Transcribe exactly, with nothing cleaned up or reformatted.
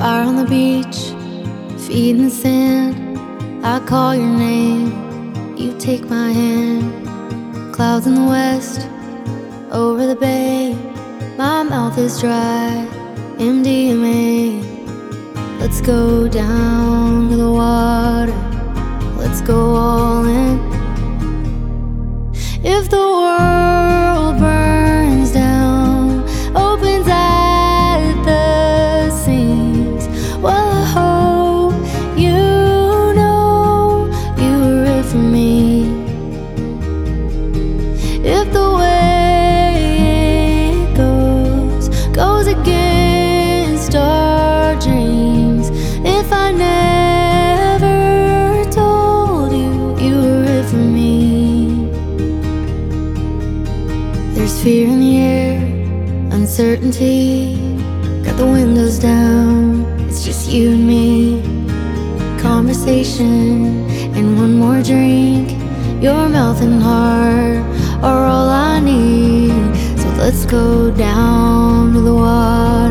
Fire on the beach, feet in the sand. I call your name, you take my hand. Clouds in the west, over the bay. My mouth is dry, M D M A. Let's go down to the water, let's go all in. If the world burns down, opens at the seams, well, I hope you know you were it for me. If the way it goes, goes against our dreams, if I never told you you were it for me. There's fear in the air, uncertainty. Got the windows down, it's just you and me. Conversation and one more drink. Your mouth and heart are all I need. So let's go down to the water.